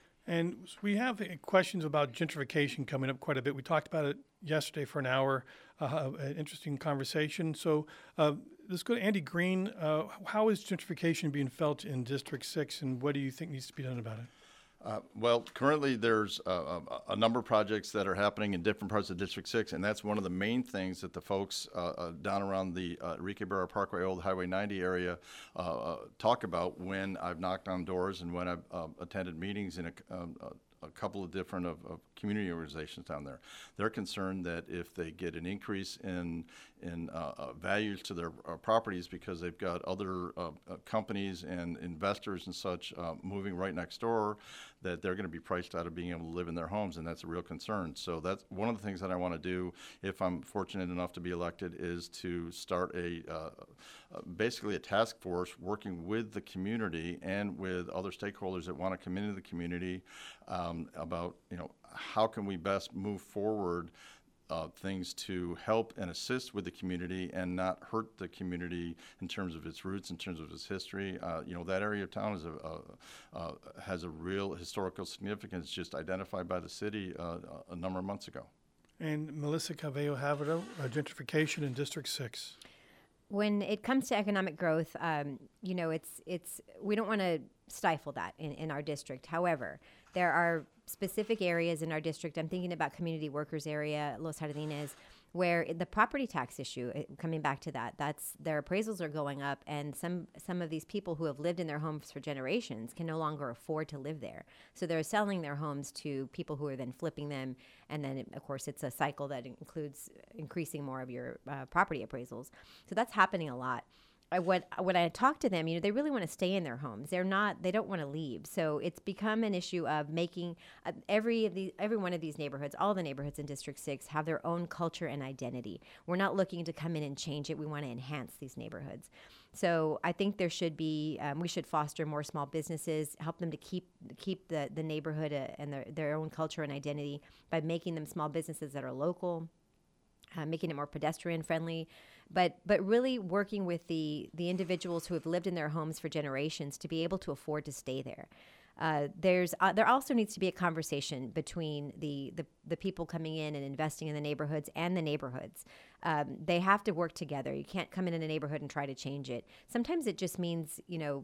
And we have uh, questions about gentrification coming up quite a bit. We talked about it yesterday for an hour, uh, an interesting conversation. So uh, let's go to Andy Green. Uh, how is gentrification being felt in District six, and what do you think needs to be done about it? Uh, well, currently there's uh, a, a number of projects that are happening in different parts of District six, and that's one of the main things that the folks uh, uh, down around the uh, Enrique Barra Parkway, Old Highway ninety area uh, uh, talk about when I've knocked on doors and when I've uh, attended meetings in a, um, uh, a couple of different of, of community organizations down there. They're concerned that if they get an increase in in uh, uh, values to their uh, properties because they've got other uh, uh, companies and investors and such uh, moving right next door, that they're going to be priced out of being able to live in their homes, and that's a real concern. So that's one of the things that I want to do if I'm fortunate enough to be elected, is to start a uh, uh, basically a task force working with the community and with other stakeholders that want to come into the community um, about, you know, how can we best move forward Uh, things to help and assist with the community and not hurt the community in terms of its roots, in terms of its history. Uh, you know, that area of town is a, a, uh, has a real historical significance, just identified by the city uh, a number of months ago. And Melissa Cabello Haverda, uh, gentrification in District six. When it comes to economic growth, um, you know, it's it's we don't want to stifle that in, in our district. However, there are specific areas in our district. I'm thinking about community workers area, Los Jardines, where the property tax issue, coming back to that, that's their appraisals are going up, and some some of these people who have lived in their homes for generations can no longer afford to live there. So they're selling their homes to people who are then flipping them, and then, of course, it's a cycle that includes increasing more of your uh, property appraisals. So that's happening a lot. I, what when I talk to them, you know, they really want to stay in their homes. They're not. They don't want to leave. So it's become an issue of making uh, every of these, every one of these neighborhoods, all the neighborhoods in District six, have their own culture and identity. We're not looking to come in and change it. We want to enhance these neighborhoods. So I think there should be. Um, we should foster more small businesses, help them to keep keep the the neighborhood uh, and their their own culture and identity by making them small businesses that are local. Uh, making it more pedestrian friendly, but but really working with the the individuals who have lived in their homes for generations to be able to afford to stay there. Uh, there's uh, there also needs to be a conversation between the, the the people coming in and investing in the neighborhoods and the neighborhoods. Um, they have to work together. You can't come in in a neighborhood and try to change it. Sometimes it just means, you know,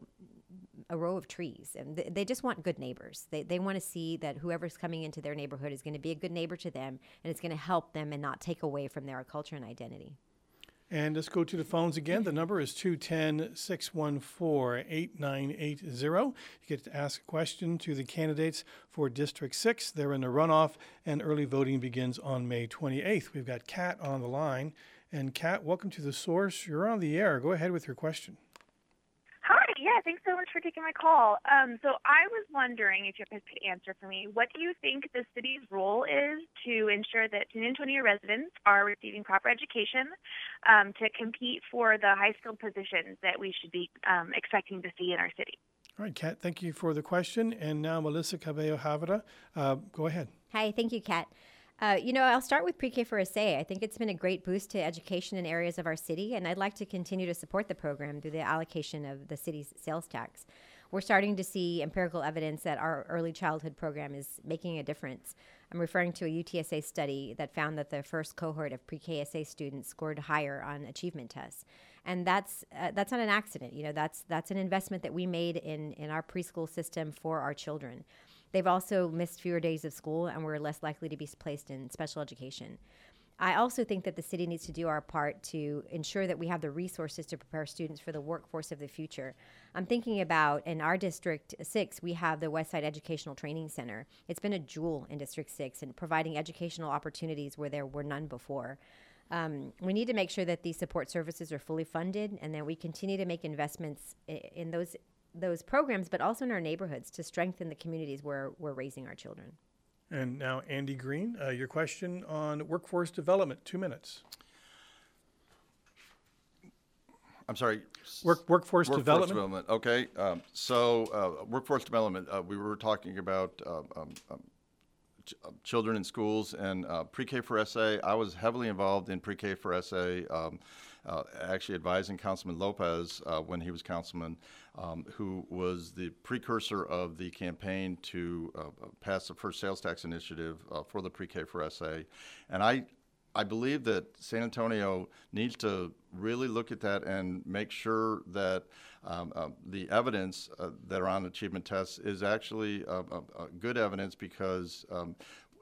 a row of trees, and th- they just want good neighbors. They they want to see that whoever's coming into their neighborhood is going to be a good neighbor to them, and it's going to help them and not take away from their culture and identity. And let's go to the phones again. The number is two one zero, six one four, eight nine eight zero. You get to ask a question to the candidates for District six. They're in the runoff, and early voting begins on May twenty-eighth. We've got Kat on the line. And Kat, welcome to The Source. You're on the air. Go ahead with your question. Hi, yeah, thanks so much for taking my call. Um, so I was wondering if you could answer for me, what do you think the city's role is to ensure that San Antonio residents are receiving proper education um, to compete for the high-skilled positions that we should be um, expecting to see in our city? All right, Kat, thank you for the question. And now Melissa Cabello Haverda, uh, go ahead. Hi, thank you, Kat. Uh, you know, I'll start with Pre-K for S A. I think it's been a great boost to education in areas of our city, and I'd like to continue to support the program through the allocation of the city's sales tax. We're starting to see empirical evidence that our early childhood program is making a difference. I'm referring to a U T S A study that found that the first cohort of Pre-K S A students scored higher on achievement tests. And that's uh, that's not an accident. You know, that's that's an investment that we made in, in our preschool system for our children. They've also missed fewer days of school, and we're less likely to be placed in special education. I also think that the city needs to do our part to ensure that we have the resources to prepare students for the workforce of the future. I'm thinking about, in our District six, we have the Westside Educational Training Center. It's been a jewel in District six in providing educational opportunities where there were none before. Um, we need to make sure that these support services are fully funded, and that we continue to make investments in, in those those programs, but also in our neighborhoods to strengthen the communities where we're raising our children. And now, Andy Green, uh, your question on workforce development, two minutes. I'm sorry. Work, workforce, workforce development. development. Okay. Um, so, uh, workforce development. Uh, we were talking about uh, um, um, ch- uh, children in schools and uh, Pre-K for S A. I was heavily involved in Pre-K for S A. Um, uh, actually advising Councilman Lopez uh, when he was councilman, um, who was the precursor of the campaign to uh, pass the first sales tax initiative uh, for the Pre-K for S A. And I. I believe that San Antonio needs to really look at that and make sure that um, uh, the evidence uh, that are on achievement tests is actually uh, uh, uh, good evidence, because um, uh,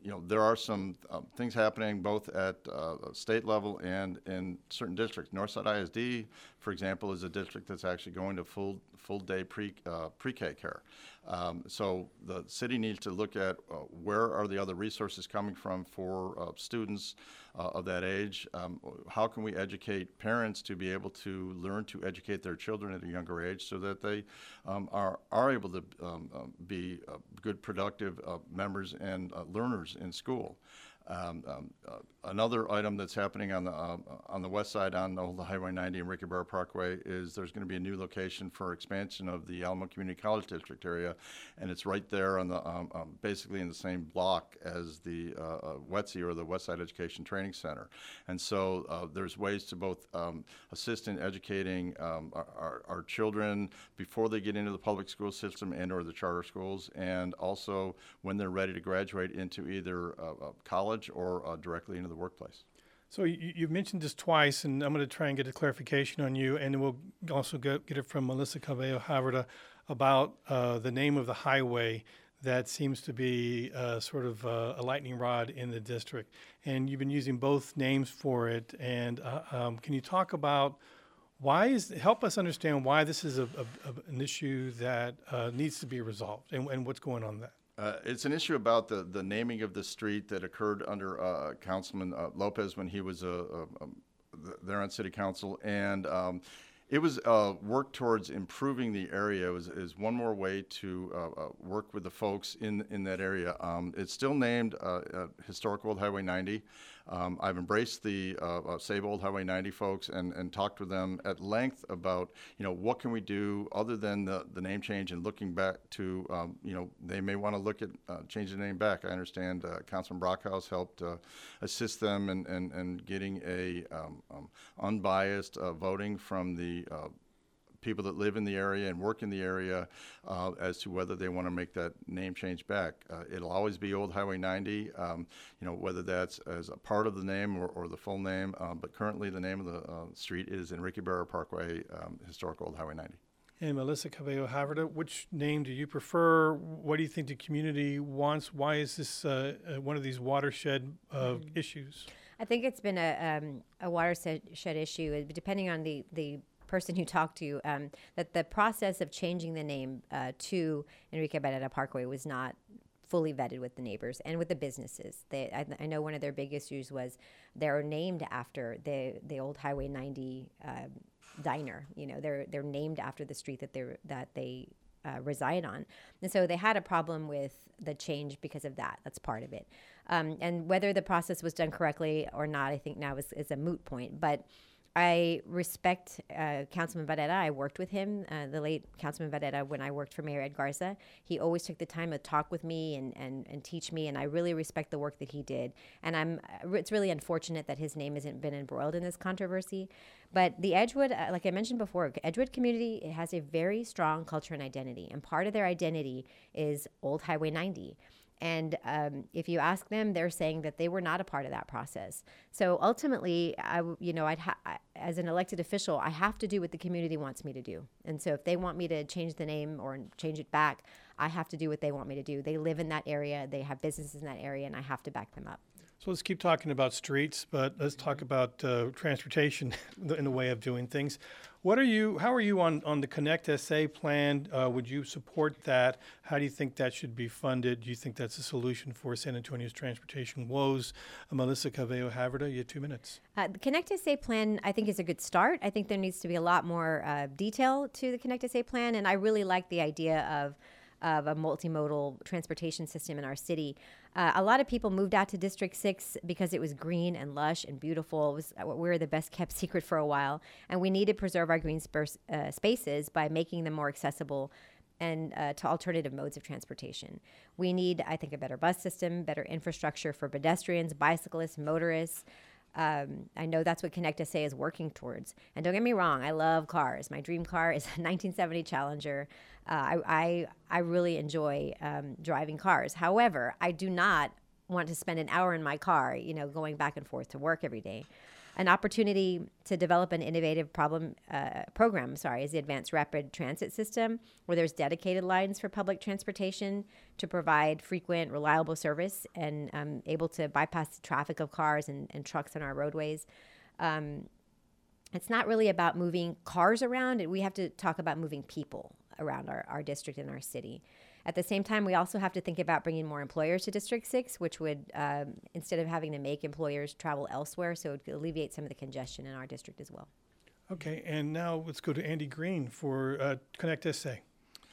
you know, there are some uh, things happening both at uh, state level and in certain districts. Northside I S D, for example, is a district that's actually going to full full day pre uh, pre-K care. Um, so the city needs to look at uh, where are the other resources coming from for uh, students uh, of that age. Um, how can we educate parents to be able to learn to educate their children at a younger age so that they um, are are able to um, uh, be uh, good, productive uh, members and uh, learners in school. Um, um, uh, another item that's happening on the uh, on the west side on Old Highway ninety and Ricky Barr Parkway is there's going to be a new location for expansion of the Alamo Community College District area, and it's right there on the um, um, basically in the same block as the uh, uh, W E T S I, or the West Side Education Training Center. And so uh, there's ways to both um, assist in educating um, our, our, our children before they get into the public school system and or the charter schools, and also when they're ready to graduate into either uh, college or uh, directly into the workplace. So you, you've mentioned this twice, and I'm going to try and get a clarification on you, and we'll also get, get it from Melissa Cabello Havrda about uh, the name of the highway that seems to be uh, sort of uh, a lightning rod in the district. And you've been using both names for it. And uh, um, can you talk about why is, help us understand why this is a, a, a, an issue that uh, needs to be resolved, and, and what's going on there? Uh, it's an issue about the, the naming of the street that occurred under uh, Councilman uh, Lopez when he was uh, uh, um, there on City Council, and um, it was uh, work towards improving the area. It was is one more way to uh, uh, work with the folks in in that area. Um, it's still named uh, uh, Historic Old Highway ninety. Um, I've embraced the uh, uh, Save Old Highway ninety folks and, and talked with them at length about, you know, what can we do other than the, the name change and looking back to, um, you know, they may want to look at uh, changing the name back. I understand uh, Councilman Brockhouse helped uh, assist them in, in, in getting a um, um, unbiased uh, voting from the uh, people that live in the area and work in the area uh, as to whether they want to make that name change back. Uh, it'll always be Old Highway ninety, um, you know, whether that's as a part of the name or, or the full name, um, but currently the name of the uh, street is Enrique Barra Parkway, um, Historic Old Highway ninety. And Melissa Cabello Havrda, which name do you prefer? What do you think the community wants? Why is this uh, uh, one of these watershed uh, mm-hmm. issues? I think it's been a, um, a watershed issue, depending on the, the person you talk to, um, that the process of changing the name uh, to Enrique Barrera Parkway was not fully vetted with the neighbors and with the businesses. They, I, I know one of their big issues was they're named after the the old Highway ninety uh, diner. You know, they're they're named after the street that they that they uh, reside on, and so they had a problem with the change because of that. That's part of it. Um, and whether the process was done correctly or not, I think now is, is a moot point. But I respect uh, Councilman Barrera. I worked with him, uh, the late Councilman Barrera, when I worked for Mayor Ed Garza. He always took the time to talk with me and, and, and teach me, and I really respect the work that he did. And I'm it's really unfortunate that his name hasn't been embroiled in this controversy. But the Edgewood, uh, like I mentioned before, Edgewood community it has a very strong culture and identity, and part of their identity is Old Highway ninety. And um, if you ask them, they're saying that they were not a part of that process. So ultimately, I, you know, I'd ha- I, as an elected official, I have to do what the community wants me to do. And so if they want me to change the name or change it back, I have to do what they want me to do. They live in that area, they have businesses in that area, and I have to back them up. So let's keep talking about streets, but let's talk about uh, transportation in the way of doing things. What are you? How are you on, on the Connect S A plan? Uh, would you support that? How do you think that should be funded? Do you think that's a solution for San Antonio's transportation woes? Uh, Melissa Cabello Havrda, you have two minutes. Uh, the Connect S A plan, I think, is a good start. I think there needs to be a lot more uh, detail to the Connect S A plan, and I really like the idea of of a multimodal transportation system in our city. Uh, a lot of people moved out to District six because it was green and lush and beautiful. It was, we were the best kept secret for a while. And we need to preserve our green sp- uh, spaces by making them more accessible and uh, to alternative modes of transportation. We need, I think, a better bus system, better infrastructure for pedestrians, bicyclists, motorists. Um, I know that's what Connect S A is working towards. And don't get me wrong, I love cars. My dream car is a nineteen seventy Challenger. Uh, I, I I really enjoy um, driving cars. However, I do not want to spend an hour in my car, you know, going back and forth to work every day. An opportunity to develop an innovative problem uh, program, sorry, is the Advanced Rapid Transit System, where there's dedicated lines for public transportation to provide frequent, reliable service and um, able to bypass the traffic of cars and, and trucks on our roadways. Um, it's not really about moving cars around. We have to talk about moving people around our, our district and our city. At the same time, we also have to think about bringing more employers to District six, which would, um, instead of having to make employers travel elsewhere, so it would alleviate some of the congestion in our district as well. Okay, and now let's go to Andy Green for uh, Connect S A.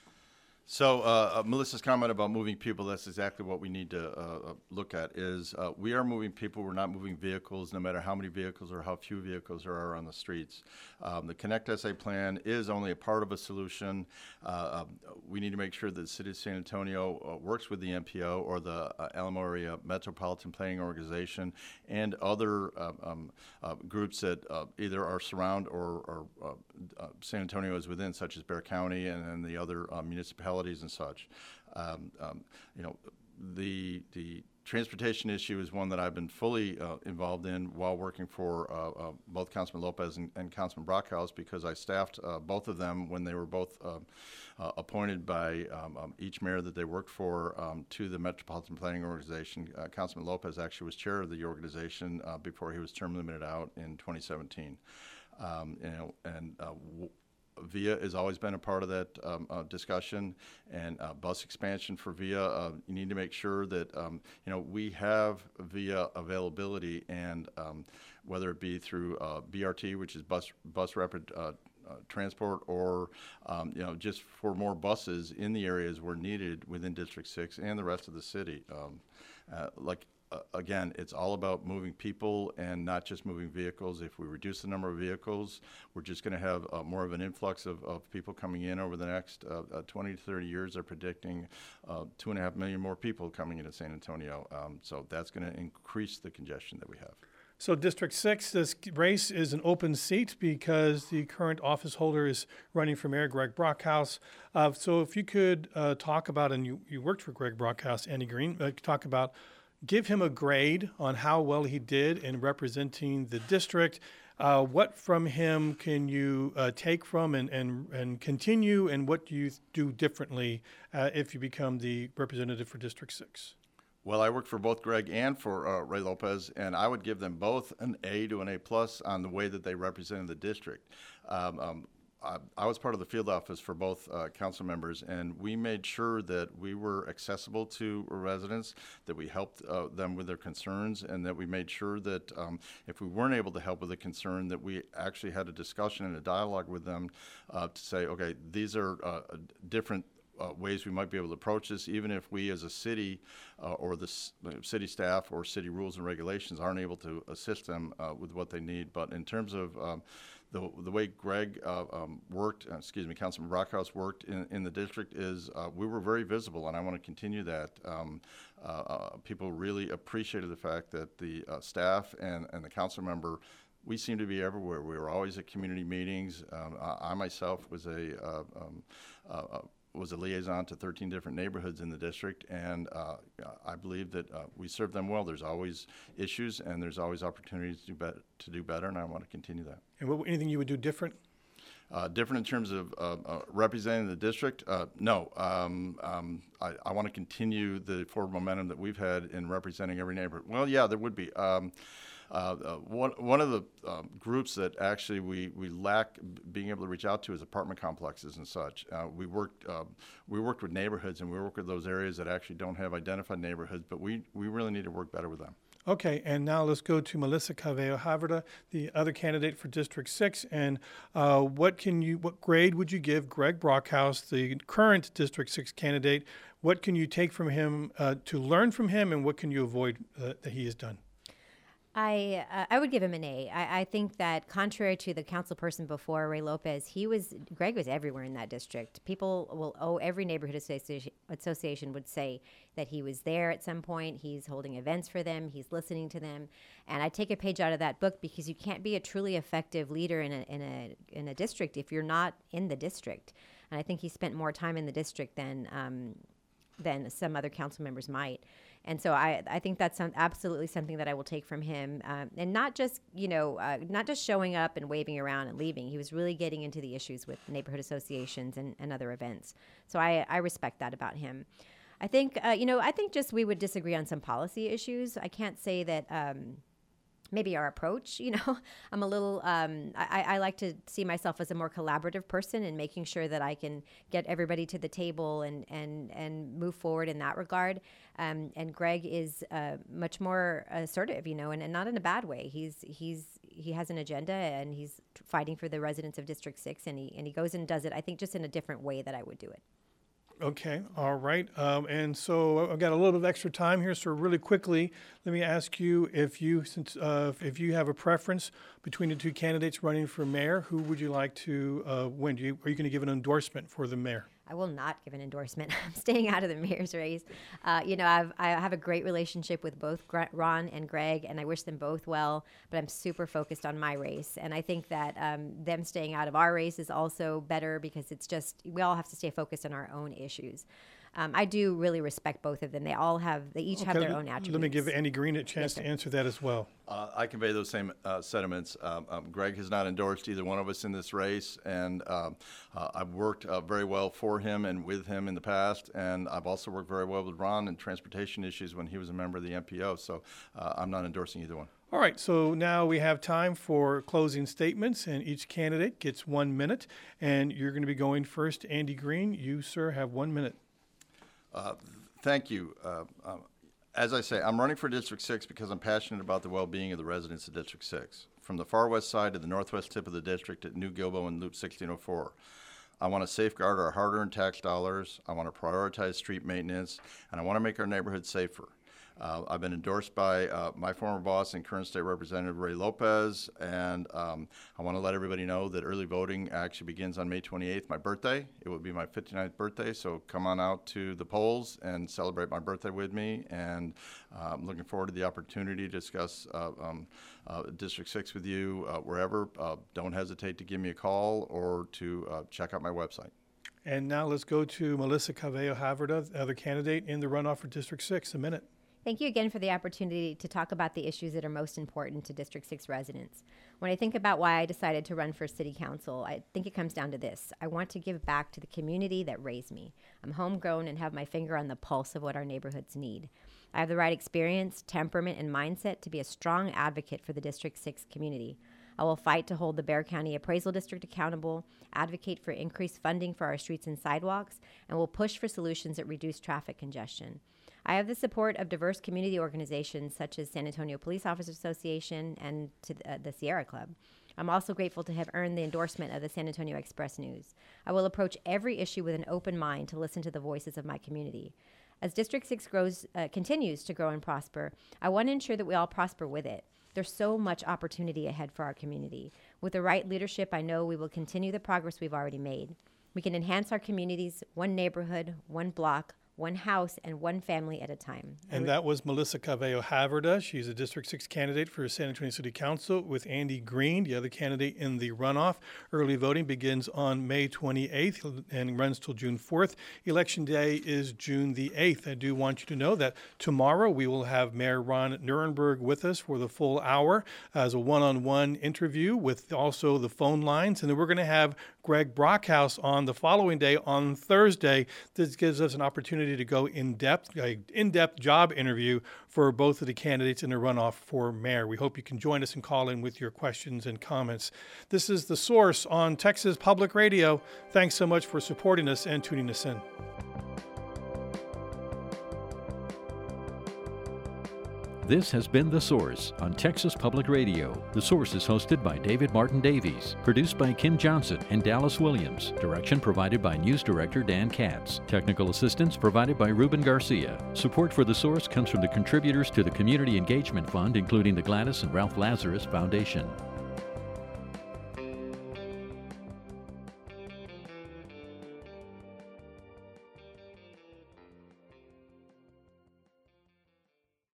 So uh, uh, Melissa's comment about moving people, that's exactly what we need to uh, look at is uh, we are moving people, we're not moving vehicles, no matter how many vehicles or how few vehicles there are on the streets. Um, the Connect S A plan is only a part of a solution. Uh, um, we need to make sure that the City of San Antonio uh, works with the M P O or the uh, Alamo Area Metropolitan Planning Organization and other uh, um, uh, groups that uh, either are surround or, or uh, uh, San Antonio is within, such as Bexar County and, and the other uh, municipalities and such. Um, um, you know, the the transportation issue is one that I've been fully uh, involved in while working for uh, uh, both Councilman Lopez and, and Councilman Brockhouse, because I staffed uh, both of them when they were both uh, uh, appointed by um, um, each mayor that they worked for um, to the Metropolitan Planning Organization. Uh, Councilman Lopez actually was chair of the organization uh, before he was term limited out in twenty seventeen. Um, you know, and uh, w- VIA has always been a part of that um, uh, discussion, and uh, bus expansion for VIA. Uh, you need to make sure that um, you know we have VIA availability, and um, whether it be through uh, B R T, which is bus bus rapid uh, uh, transport, or um, you know just for more buses in the areas where needed within District six and the rest of the city. Um, uh, like. Uh, again, it's all about moving people and not just moving vehicles. If we reduce the number of vehicles, we're just going to have uh, more of an influx of, of people coming in over the next uh, uh, twenty to thirty years. They're predicting uh, two and a half million more people coming into San Antonio. Um, so that's going to increase the congestion that we have. So District six, this race is an open seat because the current office holder is running for Mayor, Greg Brockhouse. Uh, so if you could uh, talk about, and you, you worked for Greg Brockhouse, Andy Green, uh, talk about give him a grade on how well he did in representing the district. Uh, what from him can you uh, take from and, and, and continue, and what do you do differently uh, if you become the representative for District six? Well, I worked for both Greg and for uh, Ray Lopez, and I would give them both an A to an A plus on the way that they represented the district. Um, um, I, I was part of the field office for both uh, council members, and we made sure that we were accessible to residents, that we helped uh, them with their concerns, and that we made sure that um, if we weren't able to help with a concern, that we actually had a discussion and a dialogue with them uh, to say, okay, these are uh, different Uh, ways we might be able to approach this, even if we as a city uh, or the s- city staff or city rules and regulations aren't able to assist them uh, with what they need. But in terms of um, the the way Greg uh, um, worked, uh, excuse me, Councilman Brockhouse worked in, in the district is uh, we were very visible, and I want to continue that. Um, uh, uh, people really appreciated the fact that the uh, staff and, and the council member, we seem to be everywhere. We were always at community meetings. Um, I, I myself was a uh, um, uh, was a liaison to thirteen different neighborhoods in the district, and uh, I believe that uh, we serve them well. There's always issues, and there's always opportunities to do, bet- to do better, and I want to continue that. And what, anything you would do different? Uh, different in terms of uh, uh, representing the district? Uh, no. Um, um, I, I want to continue the forward momentum that we've had in representing every neighborhood. Well, yeah, there would be. Um, Uh, uh, one one of the um, groups that actually we, we lack b- being able to reach out to is apartment complexes and such. Uh, we worked uh, we worked with neighborhoods, and we work with those areas that actually don't have identified neighborhoods, but we, we really need to work better with them. Okay, and now let's go to Melissa Cabello Haverda, the other candidate for District six. And uh, what can you, what grade would you give Greg Brockhouse, the current District six candidate? What can you take from him uh, to learn from him, and what can you avoid uh, that he has done? I uh, I would give him an A. I, I think that contrary to the council person before, Ray Lopez, he was Greg was everywhere in that district. People will owe every neighborhood association, association would say that he was there at some point. He's holding events for them. He's listening to them, and I take a page out of that book because you can't be a truly effective leader in a in a in a district if you're not in the district. And I think he spent more time in the district than um, than some other council members might. And so I, I think that's some, absolutely something that I will take from him, um, and not just you know uh, not just showing up and waving around and leaving. He was really getting into the issues with neighborhood associations and, and other events. So I, I respect that about him. I think uh, you know I think just we would disagree on some policy issues. I can't say that. Um, Maybe our approach, you know, I'm a little, um, I, I like to see myself as a more collaborative person and making sure that I can get everybody to the table and, and, and move forward in that regard. Um, and Greg is uh, much more assertive, you know, and, and not in a bad way. He's, he's, he has an agenda and he's fighting for the residents of District six, and he, and he goes and does it, I think, just in a different way that I would do it. Okay, all right. Um, and so I've got a little bit of extra time here, so really quickly, let me ask you if you, since uh, if you have a preference between the two candidates running for mayor, who would you like to uh, win? Do you, are you going to give an endorsement for the mayor? I will not give an endorsement. I'm staying out of the mayor's race. Uh, you know, I've, I have a great relationship with both Ron and Greg, and I wish them both well, but I'm super focused on my race. And I think that um, them staying out of our race is also better because it's just, we all have to stay focused on our own issues. Um, I do really respect both of them. They all have, they each okay, have their let, own attributes. Let me give Andy Green a chance yes, to answer that as well. Uh, I convey those same uh, sentiments. Um, um, Greg has not endorsed either one of us in this race, and um, uh, I've worked uh, very well for him and with him in the past, and I've also worked very well with Ron in transportation issues when he was a member of the M P O, so uh, I'm not endorsing either one. All right, so now we have time for closing statements, and each candidate gets one minute, and you're going to be going first. Andy Green, you, sir, have one minute. Uh, thank you. Uh, uh, as I say, I'm running for District six because I'm passionate about the well-being of the residents of District six. From the far west side to the northwest tip of the district at New Gilbo and Loop sixteen oh four. I want to safeguard our hard-earned tax dollars, I want to prioritize street maintenance, and I want to make our neighborhoods safer. Uh, I've been endorsed by uh, my former boss and current state representative Ray Lopez, and um, I want to let everybody know that early voting actually begins on May twenty-eighth, my birthday. It will be my fifty-ninth birthday, so come on out to the polls and celebrate my birthday with me, and uh, I'm looking forward to the opportunity to discuss uh, um, uh, District six with you uh, wherever. Uh, don't hesitate to give me a call or to uh, check out my website. And now let's go to Melissa Cabello Havrda, the other candidate in the runoff for District six. A minute. Thank you again for the opportunity to talk about the issues that are most important to District six residents. When I think about why I decided to run for City Council, I think it comes down to this. I want to give back to the community that raised me. I'm homegrown and have my finger on the pulse of what our neighborhoods need. I have the right experience, temperament, and mindset to be a strong advocate for the District six community. I will fight to hold the Bexar County Appraisal District accountable, advocate for increased funding for our streets and sidewalks, and will push for solutions that reduce traffic congestion. I have the support of diverse community organizations such as San Antonio Police Officers Association and to the, uh, the Sierra Club. I'm also grateful to have earned the endorsement of the San Antonio Express News. I will approach every issue with an open mind to listen to the voices of my community. As District six grows, uh, continues to grow and prosper, I want to ensure that we all prosper with it. There's so much opportunity ahead for our community. With the right leadership, I know we will continue the progress we've already made. We can enhance our communities, one neighborhood, one block, one house, and one family at a time. And that was Melissa Cabello Havrda. She's a District six candidate for San Antonio City Council with Andy Green, the other candidate in the runoff. Early voting begins on May twenty-eighth and runs till June fourth. Election day is June the eighth. I do want you to know that tomorrow we will have Mayor Ron Nirenberg with us for the full hour as a one-on-one interview with also the phone lines. And then we're going to have Greg Brockhouse on the following day on Thursday. This gives us an opportunity to go in depth, a in-depth job interview for both of the candidates in the runoff for mayor. We hope you can join us and call in with your questions and comments. This is The Source on Texas Public Radio. Thanks so much for supporting us and tuning us in. This has been The Source on Texas Public Radio. The Source is hosted by David Martin Davies, produced by Kim Johnson and Dallas Williams, direction provided by News Director Dan Katz, technical assistance provided by Ruben Garcia. Support for The Source comes from the contributors to the Community Engagement Fund, including the Gladys and Ralph Lazarus Foundation.